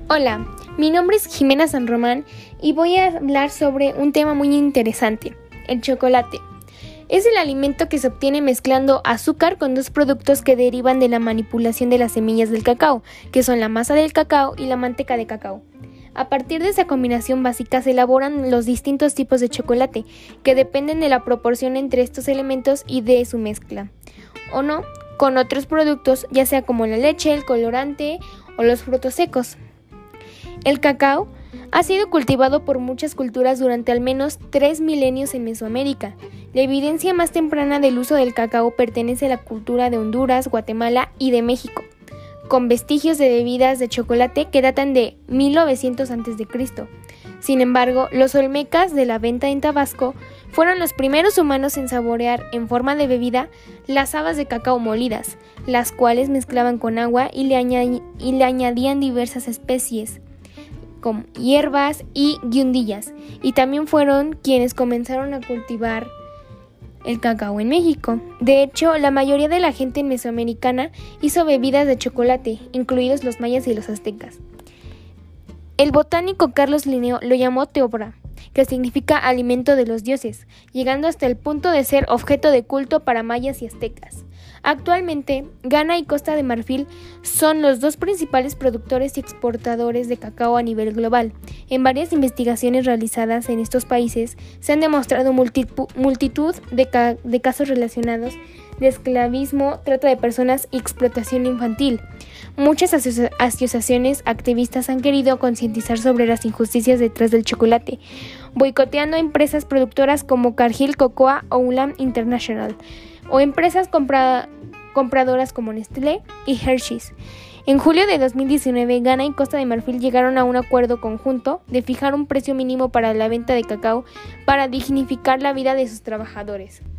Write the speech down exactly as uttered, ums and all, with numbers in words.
Hola, mi nombre es Jimena San Román y voy a hablar sobre un tema muy interesante, el chocolate. Es el alimento que se obtiene mezclando azúcar con dos productos que derivan de la manipulación de las semillas del cacao, que son la masa del cacao y la manteca de cacao. A partir de esa combinación básica se elaboran los distintos tipos de chocolate, que dependen de la proporción entre estos elementos y de su mezcla, o no, con otros productos, ya sea como la leche, el colorante o los frutos secos. El cacao ha sido cultivado por muchas culturas durante al menos tres milenios en Mesoamérica. La evidencia más temprana del uso del cacao pertenece a la cultura de Honduras, Guatemala y de México, con vestigios de bebidas de chocolate que datan de mil novecientos antes de Cristo. Sin embargo, los olmecas de la venta en Tabasco fueron los primeros humanos en saborear en forma de bebida las habas de cacao molidas, las cuales mezclaban con agua y le, añadi- y le añadían diversas especies, como hierbas y guindillas, y también fueron quienes comenzaron a cultivar el cacao en México. De hecho, la mayoría de la gente mesoamericana hizo bebidas de chocolate, incluidos los mayas y los aztecas. El botánico Carlos Linneo lo llamó teobra, que significa alimento de los dioses, llegando hasta el punto de ser objeto de culto para mayas y aztecas. Actualmente, Ghana y Costa de Marfil son los dos principales productores y exportadores de cacao a nivel global. En varias investigaciones realizadas en estos países se han demostrado multitud, multitud de, ca- de casos relacionados de esclavismo, trata de personas y explotación infantil. Muchas asoci- asociaciones activistas han querido concientizar sobre las injusticias detrás del chocolate, boicoteando a empresas productoras como Cargill Cocoa o Ulam International, o empresas compra- compradoras como Nestlé y Hershey's. En julio de dos mil diecinueve, Ghana y Costa de Marfil llegaron a un acuerdo conjunto de fijar un precio mínimo para la venta de cacao para dignificar la vida de sus trabajadores.